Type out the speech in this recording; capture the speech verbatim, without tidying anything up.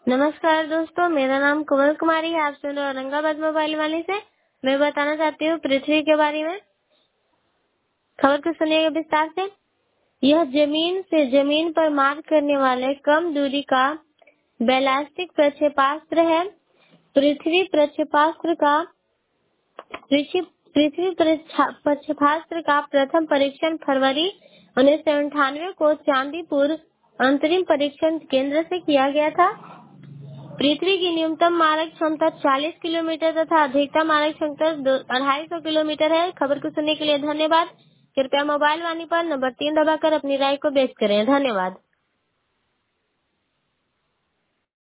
नमस्कार दोस्तों, मेरा नाम कमल कुमारी है। आप सुन रहे हो औरंगाबाद मोबाइल वाली से। मैं बताना चाहती हूँ पृथ्वी के बारे में। खबर को सुनिएगा विस्तार से। यह जमीन से जमीन पर मार करने वाले कम दूरी का बैलिस्टिक प्रक्षेपास्त्र है। पृथ्वी प्रक्षेपास्त्र का पृथ्वी पृथ्वी प्रक्षा- प्रक्षेपास्त्र का प्रथम परीक्षण फरवरी उन्नीस सौ अंठानवे को चांदीपुर अंतरिम परीक्षण केंद्र से किया गया था। पृथ्वी की न्यूनतम मारक क्षमता चालीस किलोमीटर तथा अधिकतम मारक क्षमता दो- अढ़ाई सौ किलोमीटर है। खबर को सुनने के लिए धन्यवाद। कृपया मोबाइल वाणी पर नंबर तीन दबाकर अपनी राय को व्यक्त करें। धन्यवाद।